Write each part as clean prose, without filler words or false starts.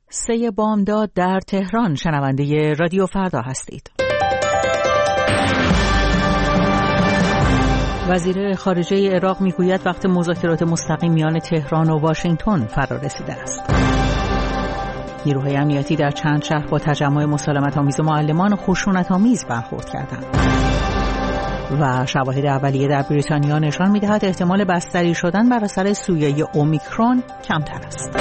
3 بامداد در تهران. شنونده رادیو فردا هستید. وزیر خارجه عراق میگوید وقت مذاکرات مستقیم میان تهران و واشنگتن فرا رسیده است. نیروهای امنیتی در چند شهر با تجمع مسالمت‌آمیز معلمان خشونت‌آمیز برخورد کردند. و شواهد اولیه در بریتانیا نشان می‌دهد احتمال بستری شدن بر اثر سویه اومیکرون کمتر است.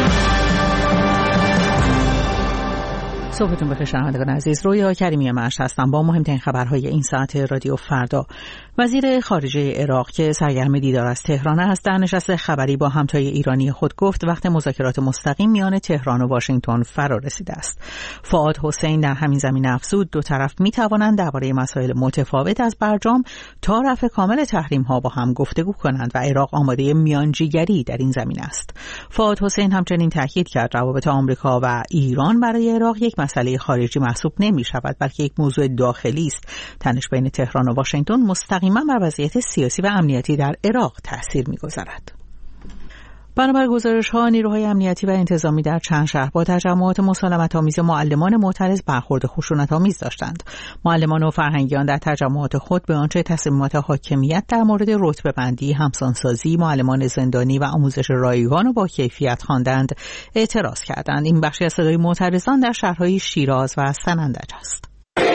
صبحتون بخیر شنوندگان عزیز. رویا کریمی مشت هستم با مهمترین خبرهای این ساعت رادیو فردا. وزیر خارجه عراق که سرگرم دیدار از تهران است در نشست خبری با همتای ایرانی خود گفت وقت مذاکرات مستقیم میان تهران و واشنگتن فرا رسیده است. فؤاد حسین در همین زمینه افزود دو طرف میتوانند درباره مسائل متفاوت از برجام تا رفع کامل تحریم‌ها با هم گفتگو کنند و عراق آماده میانجیگری در این زمینه است. فؤاد حسین همچنین تاکید کرد روابط آمریکا و ایران برای عراق یک مسئله خارجی محسوب نمی شود بلکه یک موضوع داخلی است. تنش بین تهران و واشنگتن مستقیما بر وضعیت سیاسی و امنیتی در عراق تأثیر می گذارد. بنابر گزارش‌ها نیروهای امنیتی و انتظامی در چند شهر با تجمعات مسالمت‌آمیز معلمان معترض برخورد خشونت‌آمیز داشتند. معلمان و فرهنگیان در تجمعات خود به آنچه تصمیمات حاکمیت در مورد رتبه‌بندی، همسانسازی، معلمان زندانی و آموزش رایگان و با کیفیت خواندند اعتراض کردند. این بخشی از صدای معترضان در شهرهای شیراز و سنندج است.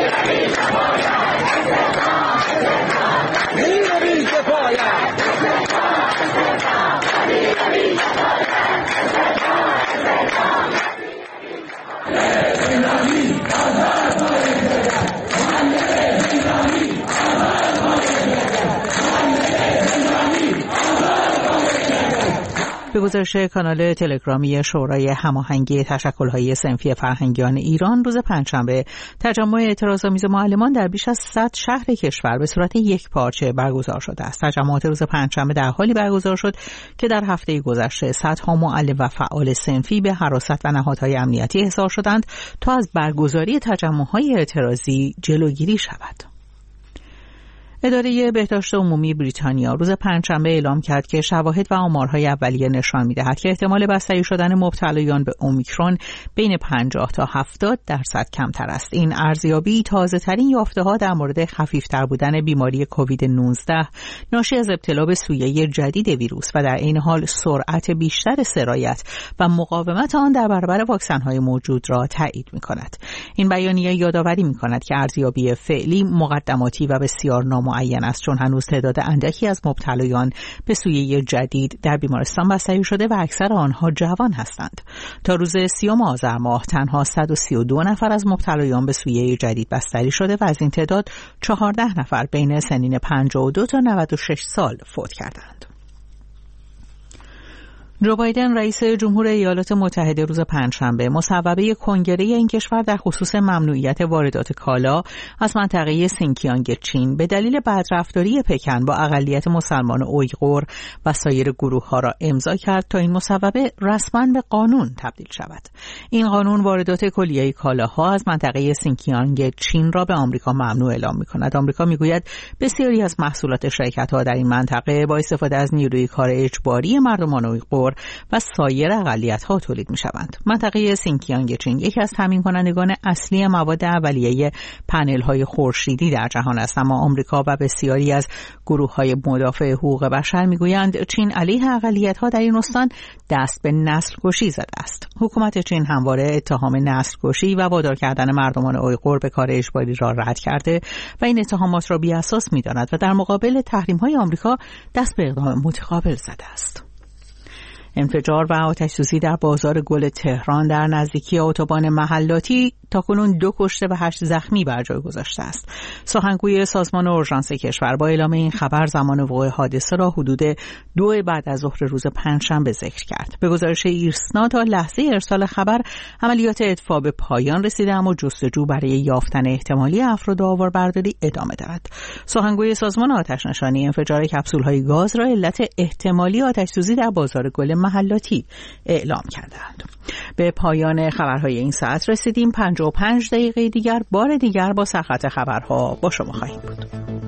به گزارش کانال تلگرامی شورای هماهنگی تشکل‌های صنفی فرهنگیان ایران روز پنجشنبه تجمع اعتراض‌آمیز معلمان در بیش از 100 شهر کشور به صورت یک پارچه برگزار شده است. تجمعات روز پنجشنبه در حالی برگزار شد که در هفته گذشته صدها معلم و فعال صنفی به حراست و نهادهای امنیتی احضار شدند تا از برگزاری تجمع‌های اعتراضی جلوگیری شود. اداره بهداشت عمومی بریتانیا روز پنجشنبه اعلام کرد که شواهد و آمارهای اولیه نشان می‌دهد که احتمال بستری شدن مبتلایان به اومیکرون بین 50 تا 70% کمتر است. این ارزیابی تازه‌ترین یافته‌ها در مورد خفیف‌تر بودن بیماری کووید 19 ناشی از ابتلا به سویه جدید ویروس و در این حال سرعت بیشتر سرایت و مقاومت آن در برابر واکسن‌های موجود را تایید می‌کند. این بیانیه یادآوری می‌کند که ارزیابی فعلی مقدماتی و بسیار معین است چون هنوز تعداد اندکی از مبتلایان به سویه جدید در بیمارستان بستری شده و اکثر آنها جوان هستند. تا روز 30 آذر ماه تنها 132 نفر از مبتلایان به سویه جدید بستری شده و از این تعداد 14 نفر بین سنین 52 تا 96 سال فوت کردند. جو بایدن رئیس جمهور ایالات متحده روز پنجشنبه مصوبه کنگره این کشور در خصوص ممنوعیت واردات کالا از منطقه سینکیانگ چین به دلیل بدرفتاری پکن با اقلیت مسلمان اویغور و سایر گروه‌ها را امضا کرد تا این مصوبه رسما به قانون تبدیل شود. این قانون واردات کلیه کالاها از منطقه سینکیانگ چین را به آمریکا ممنوع اعلام می‌کند. آمریکا می‌گوید بسیاری از محصولات شرکت‌ها در این منطقه با استفاده از نیروی کار اجباری مردمان اویغور و سایر اقلیت‌ها تولید می‌شوند. منطقه سینکیانگ چین یکی از تامین کنندگان اصلی مواد اولیه پنل‌های خورشیدی در جهان است، اما آمریکا و بسیاری از گروه‌های مدافع حقوق بشر می‌گویند چین علیه اقلیت‌ها در این استان دست به نسل‌کشی زده است. حکومت چین همواره اتهام نسل‌کشی و وادار کردن مردمان اویغور به کار اجباری را رد کرده و این اتهامات را بی‌اساس می‌داند و در مقابل تحریم‌های آمریکا دست به اقدام متقابل زده است. انفجار و آتش‌سوزی در بازار گل تهران در نزدیکی اتوبان محلاتی تاکنون 2 کشته و 8 زخمی بر جای گذاشته است. سخنگوی سازمان اورژانس کشور با اعلام این خبر زمان وقوع حادثه را حدود 2 بعد از ظهر روز پنجشنبه ذکر کرد. به گزارش ایرسنا تا لحظه ارسال خبر عملیات اطفاء به پایان رسیده اما جستجو برای یافتن احتمالی افراد آواربرداری ادامه دارد. سخنگوی سازمان آتش‌نشانی انفجار کپسول‌های گاز را علت احتمالی آتش‌سوزی در بازار گل محلاتی اعلام کردند. به پایان خبرهای این ساعت رسیدیم. 55 دقیقه دیگر بار دیگر با سرخط خبرها با شما خواهیم بود.